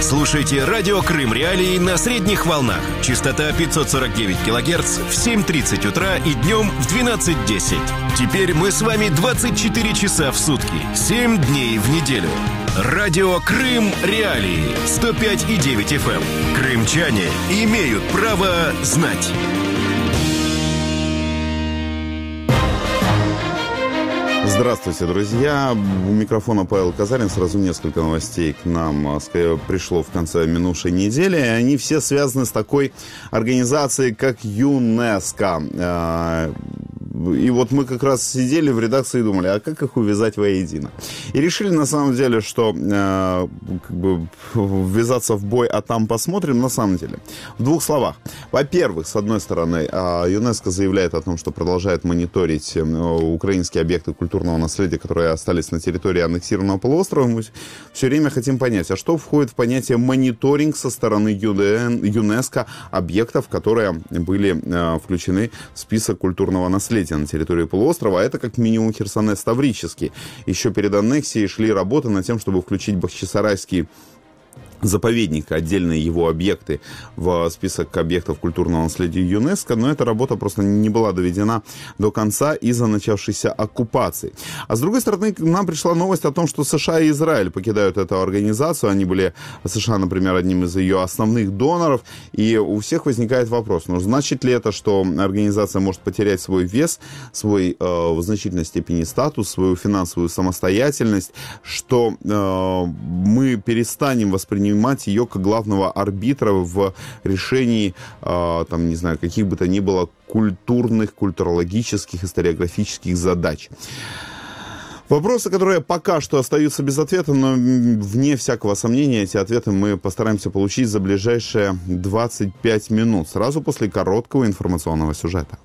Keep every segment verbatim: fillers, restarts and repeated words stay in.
Слушайте радио Крым Реалии на средних волнах. Частота пятьсот сорок девять килогерц в семь тридцать утра и днем в двенадцать десять. Теперь мы с вами двадцать четыре часа в сутки, семь дней в неделю. Радио Крым Реалии сто пять и девять эф эм. Крымчане имеют право знать. Здравствуйте, друзья. У микрофона Павел Казарин. Сразу несколько новостей к нам пришло в конце минувшей недели. Они все связаны с такой организацией, как ЮНЕСКО. И вот мы как раз сидели в редакции и думали, а как их увязать воедино? И решили на самом деле, что э, как бы ввязаться в бой, а там посмотрим. На самом деле, в двух словах. Во-первых, с одной стороны, э, ЮНЕСКО заявляет о том, что продолжает мониторить э, украинские объекты культурного наследия, которые остались на территории аннексированного полуострова. Мы все время хотим понять, а что входит в понятие мониторинг со стороны ЮНЕСКО объектов, которые были э, включены в список культурного наследия на территории полуострова, а это как минимум Херсонес Таврический. Еще перед аннексией шли работы над тем, чтобы включить Бахчисарайский заповедник, отдельные его объекты в список объектов культурного наследия ЮНЕСКО, но эта работа просто не была доведена до конца из-за начавшейся оккупации. А с другой стороны, к нам пришла новость о том, что США и Израиль покидают эту организацию. Они были, США, например, одним из ее основных доноров, и у всех возникает вопрос, ну, значит ли это, что организация может потерять свой вес, свой э, в значительной степени статус, свою финансовую самостоятельность, что э, мы перестанем воспринимать ее как главного арбитра в решении, э, там, не знаю, каких бы то ни было культурных, культурологических, историографических задач. Вопросы, которые пока что остаются без ответа, но вне всякого сомнения эти ответы мы постараемся получить за ближайшие двадцать пять минут, сразу после короткого информационного сюжета.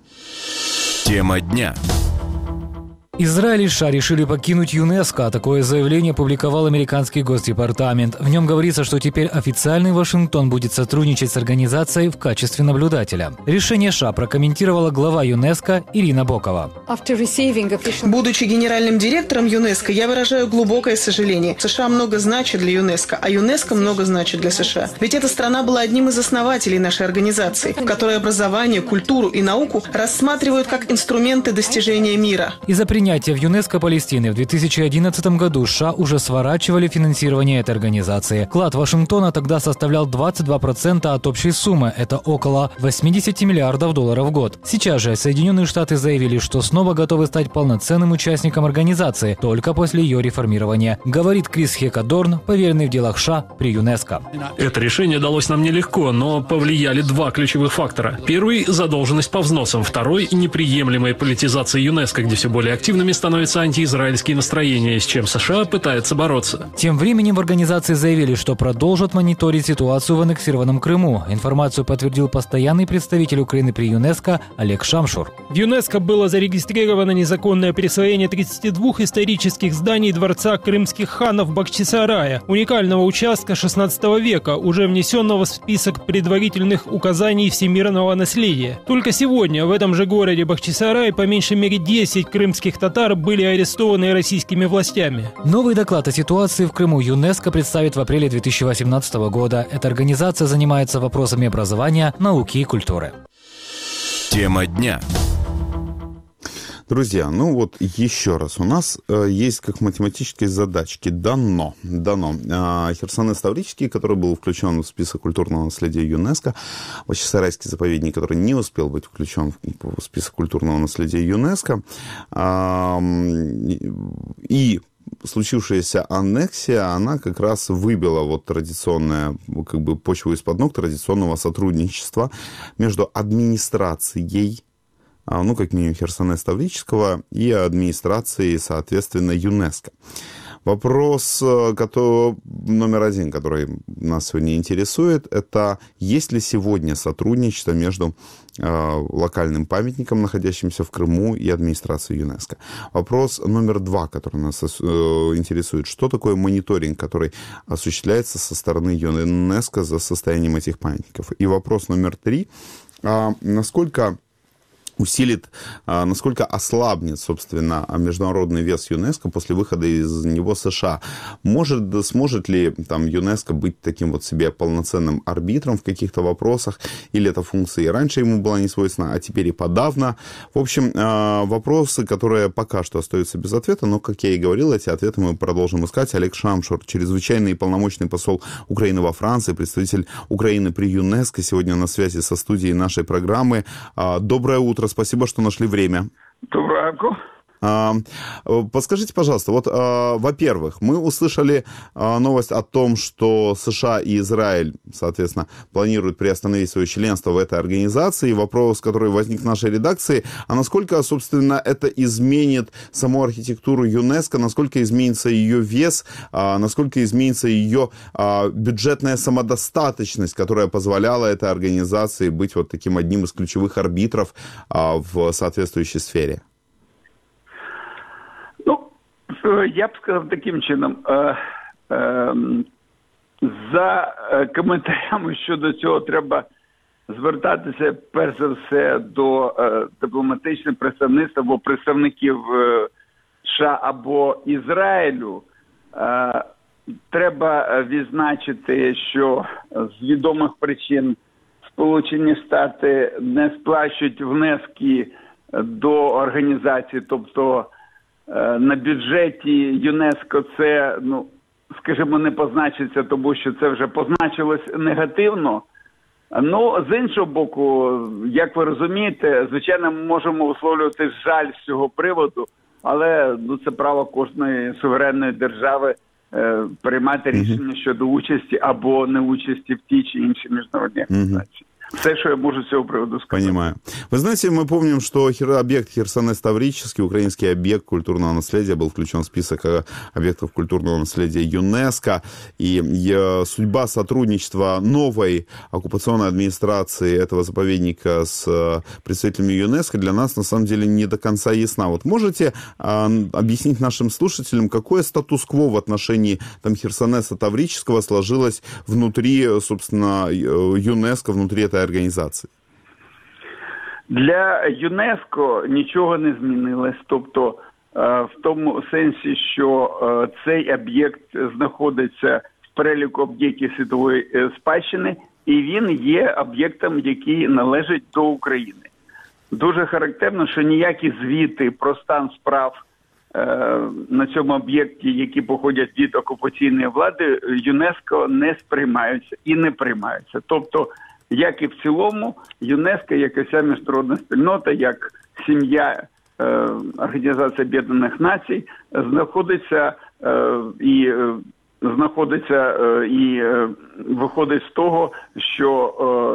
Тема дня. Израиль и США решили покинуть ЮНЕСКО. Такое заявление опубликовал американский Госдепартамент. В нем говорится, что теперь официальный Вашингтон будет сотрудничать с организацией в качестве наблюдателя. Решение США прокомментировала глава ЮНЕСКО Ирина Бокова. Будучи генеральным директором ЮНЕСКО, я выражаю глубокое сожаление. США много значит для ЮНЕСКО, а ЮНЕСКО много значит для США. Ведь эта страна была одним из основателей нашей организации, в которой образование, культуру и науку рассматривают как инструменты достижения мира. Из-за принятия в ЮНЕСКО Палестины в две тысячи одиннадцатом году США уже сворачивали финансирование этой организации. Вклад Вашингтона тогда составлял двадцать два процента от общей суммы. Это около восемьдесят миллиардов долларов в год. Сейчас же Соединенные Штаты заявили, что снова готовы стать полноценным участником организации только после ее реформирования. Говорит Крис Хекадорн, поверенный в делах США при ЮНЕСКО. Это решение далось нам нелегко, но повлияли два ключевых фактора. Первый – задолженность по взносам. Второй – неприемлемая политизация ЮНЕСКО, где все более активно становятся антиизраильские настроения, с чем США пытается бороться. Тем временем в организации заявили, что продолжат мониторить ситуацию в аннексированном Крыму. Информацию подтвердил постоянный представитель Украины при ЮНЕСКО Олег Шамшур. В ЮНЕСКО было зарегистрировано незаконное присвоение тридцати двух исторических зданий дворца крымских ханов Бахчисарая, уникального участка шестнадцатого века, уже внесенного в список предварительных указаний всемирного наследия. Только сегодня в этом же городе Бахчисарай по меньшей мере десять крымских татар были арестованы российскими властями. Новый доклад о ситуации в Крыму ЮНЕСКО представит в апреле две тысячи восемнадцатого года. Эта организация занимается вопросами образования, науки и культуры. Тема дня. Друзья, ну вот еще раз, у нас э, есть как математические задачки. Дано, дано. Э, Херсонес Таврический, который был включен в список культурного наследия ЮНЕСКО, Бахчисарайский заповедник, который не успел быть включен в список культурного наследия ЮНЕСКО, э, и случившаяся аннексия, она как раз выбила вот традиционное, как бы почву из-под ног традиционного сотрудничества между администрацией, ну, как минимум, Херсонес Таврического и администрации, соответственно, ЮНЕСКО. Вопрос который, номер один, который нас сегодня интересует, это есть ли сегодня сотрудничество между э, локальным памятником, находящимся в Крыму, и администрацией ЮНЕСКО. Вопрос номер два, который нас э, интересует, что такое мониторинг, который осуществляется со стороны ЮНЕСКО за состоянием этих памятников. И вопрос номер три, э, насколько усилит, насколько ослабнет, собственно, международный вес ЮНЕСКО после выхода из него США. Может, сможет ли там ЮНЕСКО быть таким вот себе полноценным арбитром в каких-то вопросах, или эта функция и раньше ему была не свойственна, а теперь и подавно? В общем, вопросы, которые пока что остаются без ответа, но, как я и говорил, эти ответы мы продолжим искать. Олег Шамшур, чрезвычайный и полномочный посол Украины во Франции, представитель Украины при ЮНЕСКО, сегодня на связи со студией нашей программы. Доброе утро. Спасибо, что нашли время. Доброе утро. А, подскажите, пожалуйста, вот, а, во-первых, мы услышали а, новость о том, что США и Израиль, соответственно, планируют приостановить свое членство в этой организации. Вопрос, который возник в нашей редакции, а насколько, собственно, это изменит саму архитектуру ЮНЕСКО, насколько изменится ее вес, а, насколько изменится ее а, бюджетная самодостаточность, которая позволяла этой организации быть вот таким одним из ключевых арбитров а, в соответствующей сфере? Я б сказав таким чином, за коментарями щодо цього треба звертатися перш за все до дипломатичних представництв або представників США або Ізраїлю. Треба відзначити, що з відомих причин Сполучені Штати не сплачують внески до організації, тобто на бюджеті ЮНЕСКО це, ну, скажімо, не позначиться, тому що це вже позначилось негативно. Ну, з іншого боку, як ви розумієте, звичайно, ми можемо висловлювати жаль з цього приводу, але ну, це право кожної суверенної держави е, приймати рішення щодо участі або неучасті в тій чи іншій міжнародній організації. Все, что я могу с этого приводу сказать. Понимаю. Вы знаете, мы помним, что объект Херсонес Таврический, украинский объект культурного наследия, был включен в список объектов культурного наследия ЮНЕСКО. И судьба сотрудничества новой оккупационной администрации этого заповедника с представителями ЮНЕСКО для нас, на самом деле, не до конца ясна. Вот можете объяснить нашим слушателям, какое статус-кво в отношении там, Херсонеса Таврического сложилось внутри, собственно, ЮНЕСКО, внутри этой організації? Для ЮНЕСКО нічого не змінилось. Тобто, в тому сенсі, що цей об'єкт знаходиться в переліку об'єктів світової спадщини, і він є об'єктом, який належить до України. Дуже характерно, що ніякі звіти про стан справ на цьому об'єкті, які походять від окупаційної влади, ЮНЕСКО не сприймаються і не приймаються. Тобто, як і в цілому, ЮНЕСКО, як і вся міжнародна спільнота, як сім'я е, Організації Об'єднаних Націй, знаходиться е, і е, знаходиться е, і е, виходить з того, що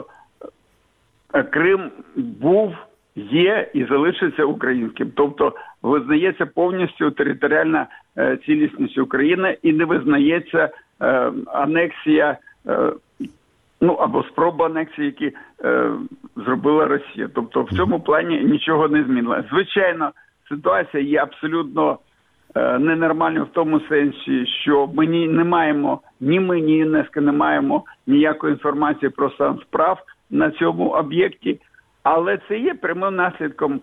е, Крим був, є і залишиться українським. Тобто визнається повністю територіальна е, цілісність України і не визнається е, анексія е, ну, або спроба анексії, які е, зробила Росія. Тобто в цьому плані нічого не змінилося. Звичайно, ситуація є абсолютно е, ненормальною в тому сенсі, що ми ні, не маємо, ні ми, ні ЮНЕСКО не маємо ніякої інформації про стан справ на цьому об'єкті, але це є прямим наслідком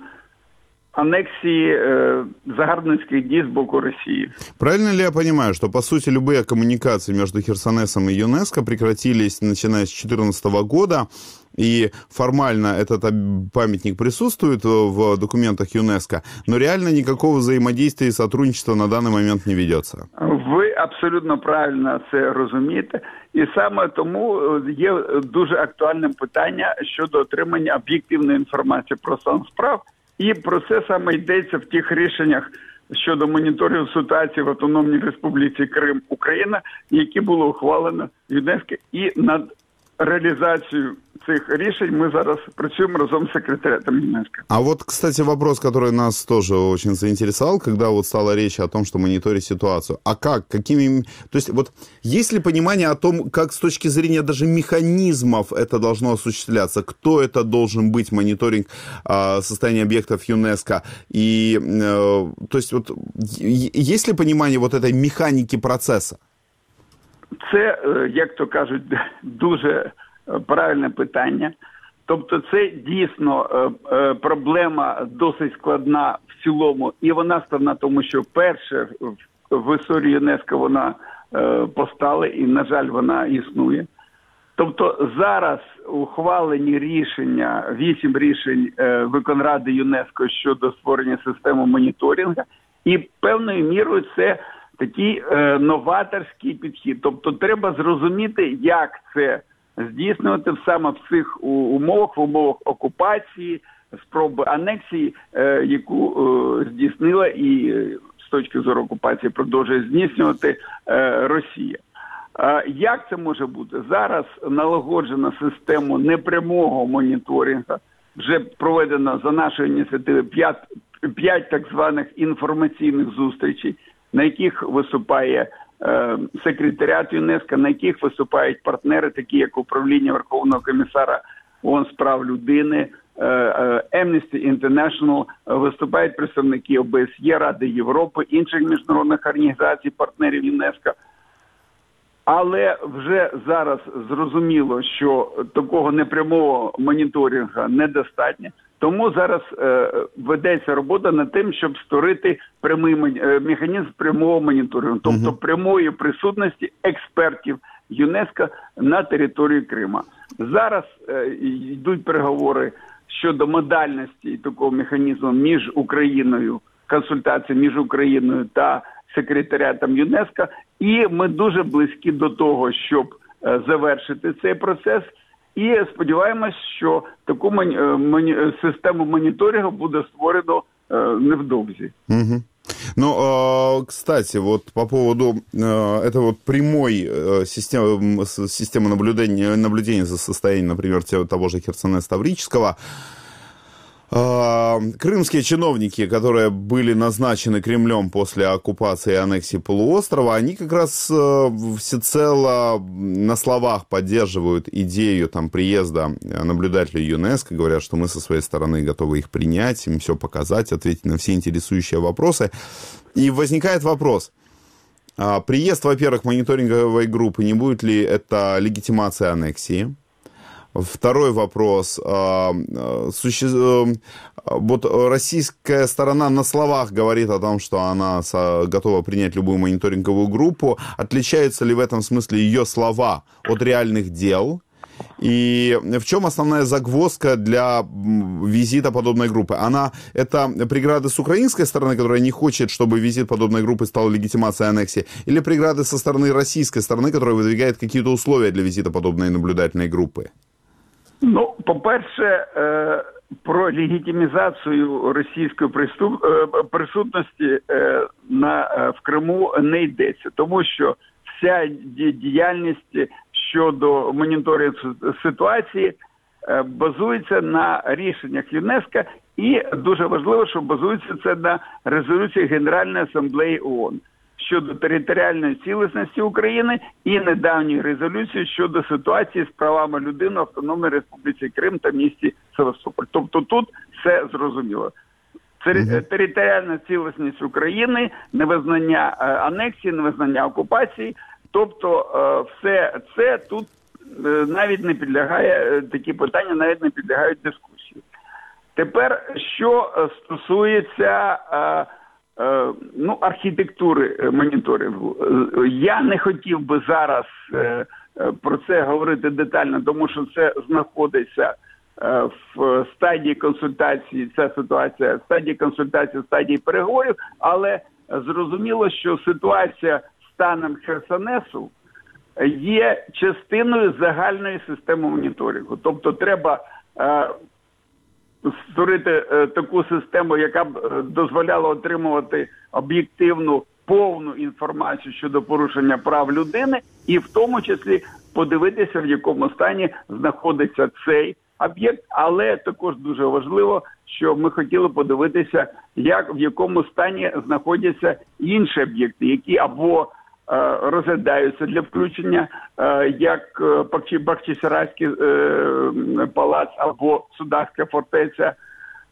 аннексии э, загарбницких дій с боку России. Правильно ли я понимаю, что, по сути, любые коммуникации между Херсонесом и ЮНЕСКО прекратились, начиная с две тысячи четырнадцатого года, и формально этот памятник присутствует в документах ЮНЕСКО, но реально никакого взаимодействия и сотрудничества на данный момент не ведется? Ви абсолютно правильно це розумієте. І саме тому є дуже актуальним питання щодо отримання об'єктивної інформації про стан справ. І про це саме йдеться в тих рішеннях щодо моніторингу ситуації в Автономній Республіці Крим, Україна, які було ухвалено ЮНЕСКО. І над реализацию цих решений мы зараз працюем разом с секретариатом ЮНЕСКО. А вот, кстати, вопрос, который нас тоже очень заинтересовал, когда вот стала речь о том, что мониторить ситуацию. А как? Какими... То есть вот есть ли понимание о том, как с точки зрения даже механизмов это должно осуществляться? Кто это должен быть, мониторинг э, состояния объектов ЮНЕСКО? И, э, то есть вот есть ли понимание вот этой механики процесса? Це, як то кажуть, дуже правильне питання. Тобто це дійсно е, е, проблема досить складна в цілому, і вона складна, тому що перше в, в історії ЮНЕСКО вона е, постала, і, на жаль, вона існує. Тобто зараз ухвалені рішення, вісім рішень е, Виконради ЮНЕСКО щодо створення системи моніторингу, і певною мірою це такий е, новаторський підхід. Тобто треба зрозуміти, як це здійснювати саме в цих умовах, в умовах окупації, спроби анексії, е, яку е, здійснила і е, з точки зору окупації продовжує здійснювати е, Росія. Е, як це може бути? Зараз налагоджена система непрямого моніторингу, вже проведено за нашою ініціативою п'ять так званих інформаційних зустрічей, на яких виступає е, секретаріат ЮНЕСКО, на яких виступають партнери, такі як Управління Верховного комісара ООН з прав людини, е, е, Amnesty International, е, виступають представники О Б С Є, Ради Європи, інших міжнародних організацій, партнерів ЮНЕСКО. Але вже зараз зрозуміло, що такого непрямого моніторингу недостатньо. Тому зараз е, ведеться робота над тим, щоб створити прямий е, механізм прямого моніторингу, тобто uh-huh. прямої присутності експертів ЮНЕСКО на території Криму. Зараз е, йдуть переговори щодо модальності такого механізму між Україною, консультації між Україною та секретаріатом ЮНЕСКО, і ми дуже близькі до того, щоб е, завершити цей процес. І сподіваємось, що таку моні... Моні... систему моніторингу буде створено е, невдовзі. Угу. Ну, э, кстати, вот по поводу э, этой вот прямой э, системы, системы наблюдения, наблюдения за состоянием, например, того же Херсонеса Таврического, крымские чиновники, которые были назначены Кремлем после оккупации и аннексии полуострова, они как раз всецело на словах поддерживают идею там, приезда наблюдателей ЮНЕСКО, говорят, что мы со своей стороны готовы их принять, им все показать, ответить на все интересующие вопросы. И возникает вопрос. Приезд, во-первых, мониторинговой группы, не будет ли это легитимация аннексии? Второй вопрос. Суще... Вот российская сторона на словах говорит о том, что она готова принять любую мониторинговую группу. Отличаются ли в этом смысле ее слова от реальных дел? И в чем основная загвоздка для визита подобной группы? Она, это преграды с украинской стороны, которая не хочет, чтобы визит подобной группы стал легитимацией аннексии? Или преграды со стороны российской стороны, которая выдвигает какие-то условия для визита подобной наблюдательной группы? Ну, по-перше, про легітимізацію російської присутності на, в Криму не йдеться, тому що вся діяльність щодо моніторингу ситуації базується на рішеннях ЮНЕСКО, і дуже важливо, що базується це на резолюції Генеральної асамблеї ООН щодо територіальної цілісності України і недавньої резолюції щодо ситуації з правами людини в Автономній Республіці Крим та місті Севастополь. Тобто тут все зрозуміло. Це територіальна цілісність України, невизнання анексії, невизнання окупації. Тобто все це тут навіть не підлягає, такі питання навіть не підлягають дискусії. Тепер, що стосується ну, архітектури моніторингу. Я не хотів би зараз про це говорити детально, тому що це знаходиться в стадії консультації, ця ситуація в стадії консультації, в стадії переговорів, але зрозуміло, що ситуація станом Херсонесу є частиною загальної системи моніторингу. Тобто треба створити е, таку систему, яка б е, дозволяла отримувати об'єктивну, повну інформацію щодо порушення прав людини, і в тому числі подивитися, в якому стані знаходиться цей об'єкт. Але також дуже важливо, що ми хотіли подивитися, як, в якому стані знаходяться інші об'єкти, які або розглядаються для включення, як Бахчисарайський палац або Судакська фортеця,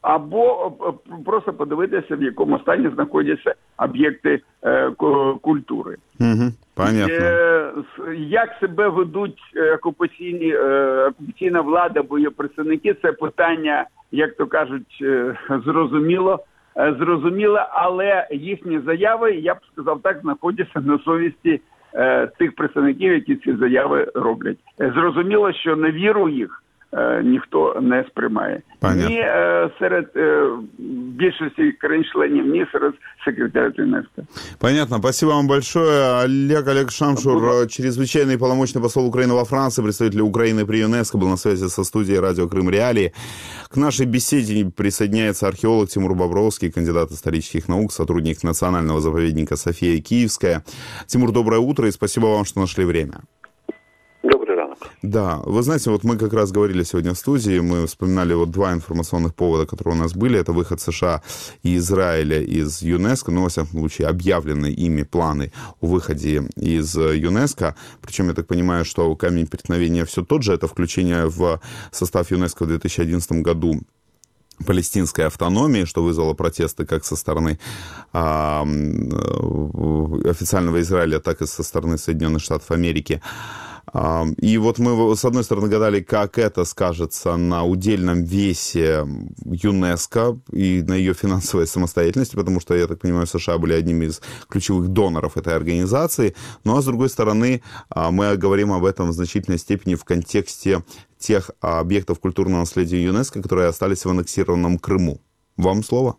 або просто подивитися, в якому стані знаходяться об'єкти е, культури. Угу, понятно. Е, як себе ведуть окупаційні, е, окупаційна влада, або її представники, це питання, як то кажуть, е, зрозуміло, е, зрозуміло, але їхні заяви, я б сказав так, знаходяться на совісті е, тих представників, які ці заяви роблять. Е, зрозуміло, що на віру їх ніхто не сприймає. Понятно. Ні е, серед е, більшості країн-членів, ні серед секретаря ЮНЕСКО. Понятно. Спасибо вам большое. Олег Олег Шамшур, Буду. чрезвычайный полномочный посол Украины во Франции, представитель Украины при ЮНЕСКО, был на связи со студией радио «Крым Реалии». К нашей беседе присоединяется археолог Тимур Бобровский, кандидат исторических наук, сотрудник Национального заповедника «София Киевская». Тимур, доброе утро и спасибо вам, что нашли время. Добрый ранок. Да, вы знаете, вот мы как раз говорили сегодня в студии, мы вспоминали вот два информационных повода, которые у нас были. Это выход США и Израиля из ЮНЕСКО, ну, во всяком случае, объявленные ими планы о выходе из ЮНЕСКО. Причем, я так понимаю, что камень преткновения все тот же, это включение в состав ЮНЕСКО в две тысячи одиннадцатом году палестинской автономии, что вызвало протесты как со стороны а, официального Израиля, так и со стороны Соединенных Штатов Америки. И вот мы, с одной стороны, гадали, как это скажется на удельном весе ЮНЕСКО и на ее финансовой самостоятельности, потому что, я так понимаю, США были одним из ключевых доноров этой организации. Ну, а с другой стороны, мы говорим об этом в значительной степени в контексте тех объектов культурного наследия ЮНЕСКО, которые остались в аннексированном Крыму. Вам слово.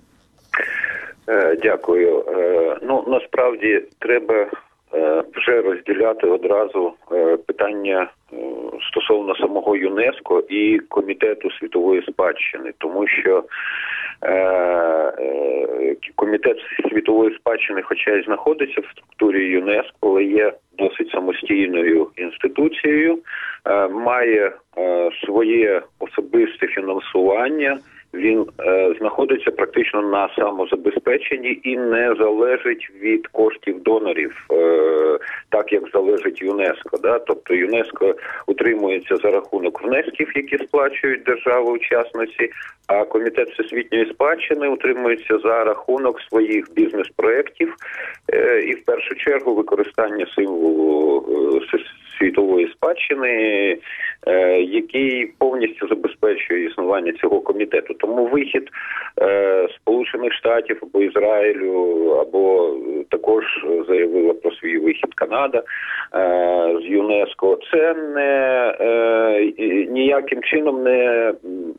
Дякую. Ну, насправді, треба вже розділяти одразу питання стосовно самого ЮНЕСКО і Комітету світової спадщини, тому що Комітет світової спадщини, хоча й знаходиться в структурі ЮНЕСКО, але є досить самостійною інституцією, має своє особисте фінансування, він е, знаходиться практично на самозабезпеченні і не залежить від коштів донорів, е, так як залежить ЮНЕСКО. Да? Тобто ЮНЕСКО утримується за рахунок внесків, які сплачують держави-учасниці, а Комітет всесвітньої спадщини утримується за рахунок своїх бізнес-проєктів е, і в першу чергу використання символу е, світової спадщини, е, який повністю забезпечує існування цього комітету. Тому вихід е, Сполучених Штатів або Ізраїлю, або також заявила про свій вихід Канада е, з ЮНЕСКО, це не е, ніяким чином не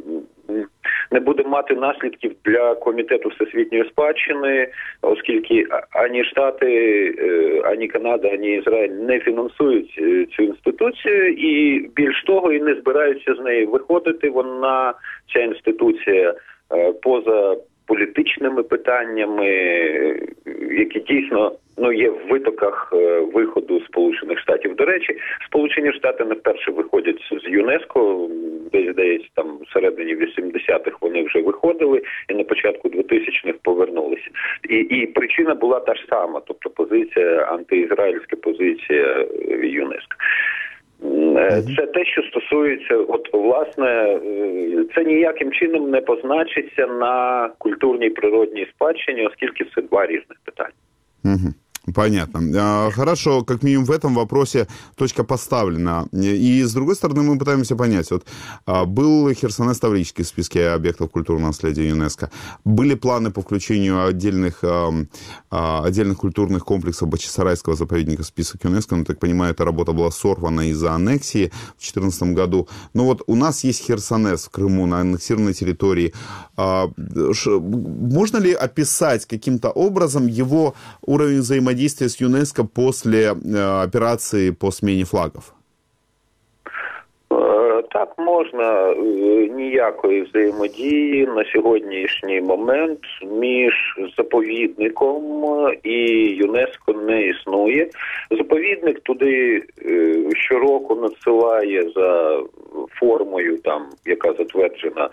не буде мати наслідків для Комітету всесвітньої спадщини, оскільки ані Штати, ані Канада, ані Ізраїль не фінансують цю інституцію і, більш того, і не збираються з неї виходити. Вона, ця інституція, поза політичними питаннями, які дійсно ну, є в витоках виходу Сполучених Штатів. До речі, Сполучені Штати не вперше виходять з ЮНЕСКО, десь, десь там в середині вісімдесятих вони вже виходили і на початку двотисячних повернулися. І, і причина була та ж сама, тобто позиція, антиізраїльська позиція ЮНЕСКО. Це те, що стосується, от, власне, це ніяким чином не позначиться на культурній природній спадщині, оскільки це два різних питання. Угу. Понятно. Хорошо, как минимум в этом вопросе точка поставлена. И, с другой стороны, мы пытаемся понять. Вот был Херсонес Таврический в списке объектов культурного наследия ЮНЕСКО. Были планы по включению отдельных, отдельных культурных комплексов Бахчисарайского заповедника в список ЮНЕСКо. Но, так понимаю, эта работа была сорвана из-за аннексии в две тысячи четырнадцатом году. Но вот у нас есть Херсонес в Крыму, на аннексированной территории. Можно ли описать каким-то образом его уровень взаимодействия действия с ЮНЕСКО после э, операции по смене флагов? Так, можна. Ніякої взаємодії на сьогоднішній момент між заповідником і ЮНЕСКО не існує. Заповідник туди щороку надсилає за формою, там, яка затверджена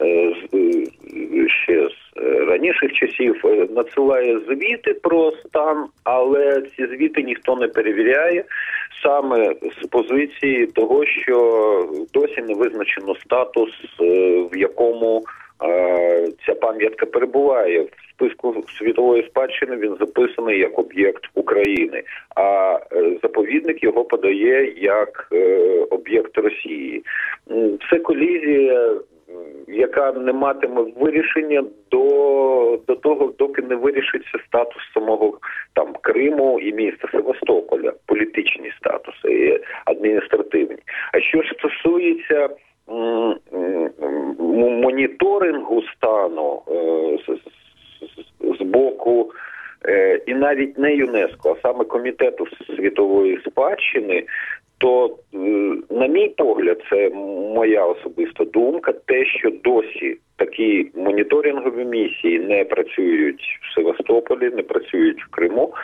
ще з раніших часів, надсилає звіти про стан, але ці звіти ніхто не перевіряє саме з позиції того, що досі не визначено статус, в якому ця пам'ятка перебуває в списку світової спадщини, він записаний як об'єкт України, а заповідник його подає як об'єкт Росії. Це колізія, яка не матиме вирішення до, до того, доки не вирішиться статус самого там Криму і міста Севастополя, політичні статуси і адміністративні. А що ж стосується м- м- моніторингу стану е- з, з, з боку е- і навіть не ЮНЕСКО, а саме Комітету світової спадщини, то, на мій погляд, це моя особиста думка, те, що досі такі моніторингові місії не працюють в Севастополі, не працюють в Криму,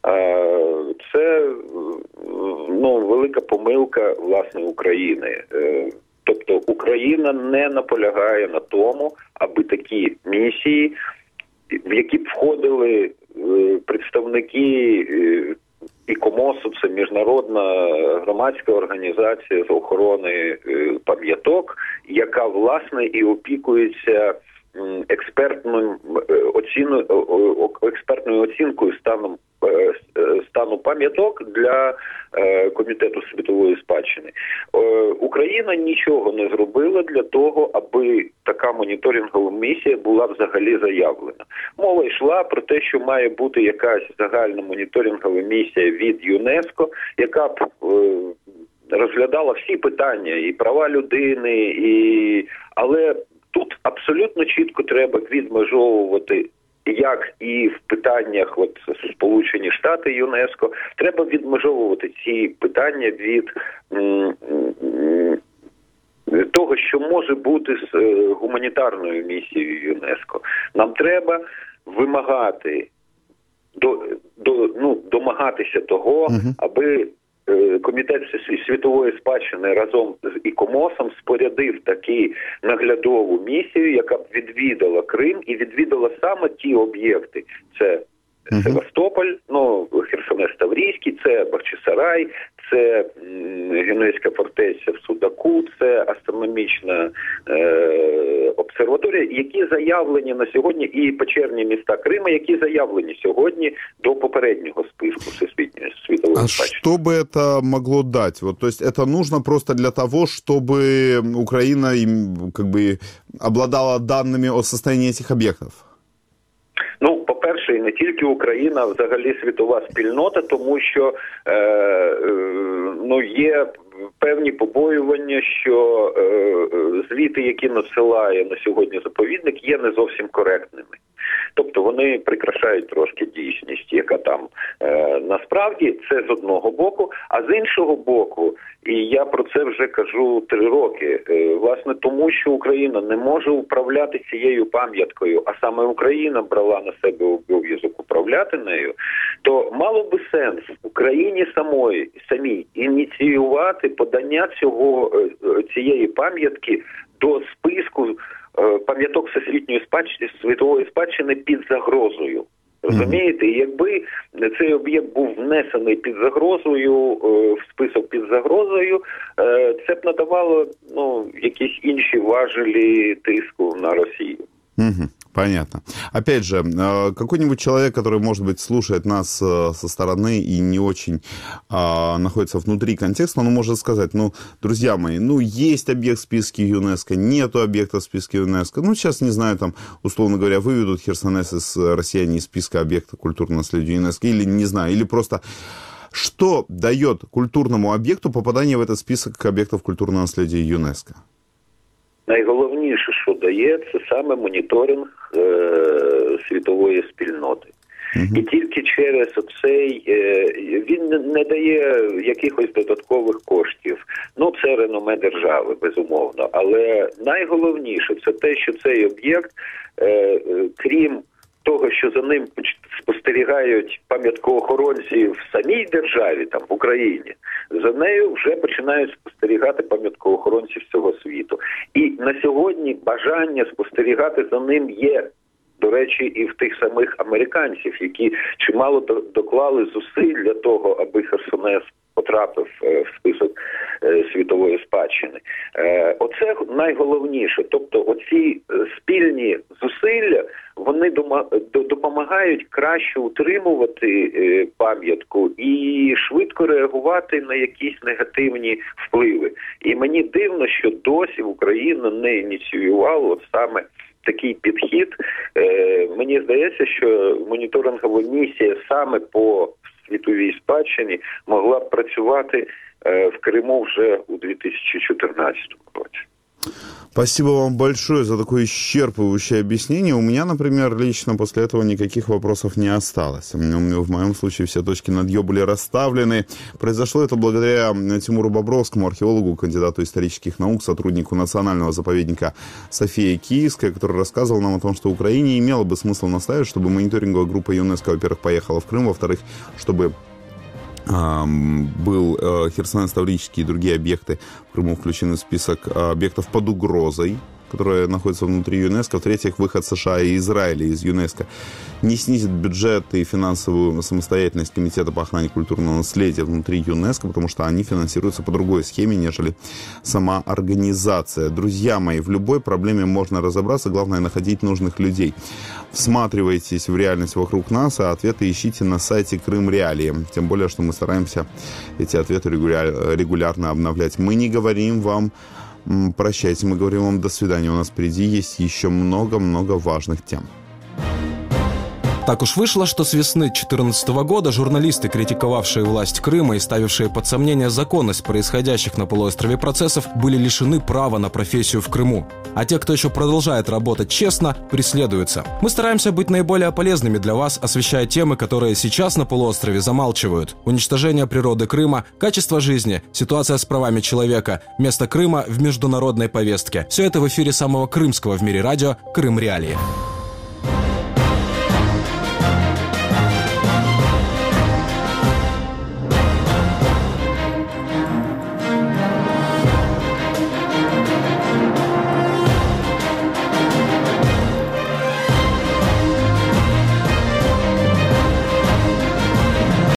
це ну, велика помилка, власне, України. Тобто Україна не наполягає на тому, аби такі місії, в які б входили представники ІКОМОСу, це міжнародна громадська організація з охорони пам'яток, яка, власне, і опікується експертною оцінкою, експертною оцінкою станом, стану пам'яток для Комітету світової спадщини. Україна нічого не зробила для того, аби така моніторингова місія була взагалі заявлена. Мова йшла про те, що має бути якась загальна моніторингова місія від ЮНЕСКО, яка б розглядала всі питання, і права людини, і... але тут абсолютно чітко треба відмежовувати, як і в питаннях от, Сполучені Штати, ЮНЕСКО, треба відмежовувати ці питання від м, м, того, що може бути з е, гуманітарною місією ЮНЕСКО. Нам треба вимагати, до, до, ну, домагатися того, uh-huh. аби Комітет світової спадщини разом з ІКОМОСом спорядив таку наглядову місію, яка б відвідала Крим і відвідала саме ті об'єкти. Це uh-huh. Севастополь, ну, Херсонес-Таврійський, це Бахчисарай, це Генуезька фортеця в Судаку, це астрономічна е, обсерваторія, які заявлені на сьогодні, і печерні міста Крима, які заявлені сьогодні до попереднього списку Всесвітньої світової а спадщини. А что бы это могло дать? Вот, то есть это нужно просто для того, чтобы Украина как бы обладала данными о состоянии этих объектов? Ну, по-перше, і не тільки Україна, а взагалі світова спільнота, тому що е, е, ну, є певні побоювання, що е, звіти, які надсилає на сьогодні заповідник, є не зовсім коректними. Тобто вони прикрашають трошки дійсність, яка там е, насправді, це з одного боку, а з іншого боку, і я про це вже кажу три роки, е, власне тому, що Україна не може управляти цією пам'яткою, а саме Україна брала на себе обов'язок управляти нею, то мало би сенс Україні самої, самій ініціювати подання цього, цієї пам'ятки до списку пам'яток всесвітньої спадщини, світової спадщини під загрозою. Розумієте? І якби цей об'єкт був внесений під загрозою, в список під загрозою, це б надавало ну, якісь інші важелі тиску на Росію. Угу, понятно. Опять же, какой-нибудь человек, который, может быть, слушает нас со стороны и не очень а, находится внутри контекста, он может сказать, ну, друзья мои, ну, есть объект в списке ЮНЕСКО, нету объекта в списке ЮНЕСКО. Ну, сейчас, не знаю, там, условно говоря, выведут Херсонес из россияне из списка объекта культурного наследия ЮНЕСКо, или, не знаю, или просто... Что дает культурному объекту попадание в этот список объектов культурного наследия ЮНЕСКо? Найголовніше, що дає, це саме моніторинг е- світової спільноти. Mm-hmm. І тільки через оцей, е- він не дає якихось додаткових коштів. Ну, це реноме держави, безумовно. Але найголовніше, це те, що цей об'єкт, е- крім того, що за ним спостерігають пам'яткоохоронці в самій державі, там, в Україні, за нею вже починають спостерігати пам'яткоохоронці всього світу. І на сьогодні бажання спостерігати за ним є, до речі, і в тих самих американців, які чимало доклали зусиль для того, аби Херсонес потрапив в список світової спадщини. спадщини. Оце найголовніше. Тобто оці спільні зусилля, вони допомагають краще утримувати пам'ятку і швидко реагувати на якісь негативні впливи. І мені дивно, що досі Україна не ініціювала саме такий підхід. Мені здається, що моніторингова місія саме по світовій спадщині могла б працювати в Криму уже у две тысячи четырнадцатом році. Спасибо вам большое за такое исчерпывающее объяснение. У меня, например, лично после этого никаких вопросов не осталось. В моем случае все точки над «ё» были расставлены. Произошло это благодаря Тимуру Бобровскому, археологу, кандидату исторических наук, сотруднику национального заповедника София Киевская, который рассказывал нам о том, что Украине имело бы смысл настаивать, чтобы мониторинговая группа ЮНЕСКО, во-первых, поехала в Крым, во-вторых, чтобы был Херсонес-Таврический и другие объекты в Крыму включены в список объектов под угрозой, которые находятся внутри ЮНЕСКО. В-третьих, выход США и Израиля из ЮНЕСКО не снизит бюджет и финансовую самостоятельность Комитета по охране культурного наследия внутри ЮНЕСКО, потому что они финансируются по другой схеме, нежели сама организация. Друзья мои, в любой проблеме можно разобраться, главное находить нужных людей. Всматривайтесь в реальность вокруг нас, а ответы ищите на сайте Крым Реалии. Тем более, что мы стараемся эти ответы регулярно обновлять. Мы не говорим вам прощайте, мы говорим вам до свидания. У нас впереди есть еще много-много важных тем. Так уж вышло, что с весны две тысячи четырнадцатого года журналисты, критиковавшие власть Крыма и ставившие под сомнение законность происходящих на полуострове процессов, были лишены права на профессию в Крыму. А те, кто еще продолжает работать честно, преследуются. Мы стараемся быть наиболее полезными для вас, освещая темы, которые сейчас на полуострове замалчивают. Уничтожение природы Крыма, качество жизни, ситуация с правами человека, место Крыма в международной повестке. Все это в эфире самого крымского в мире радио «Крым Реалии».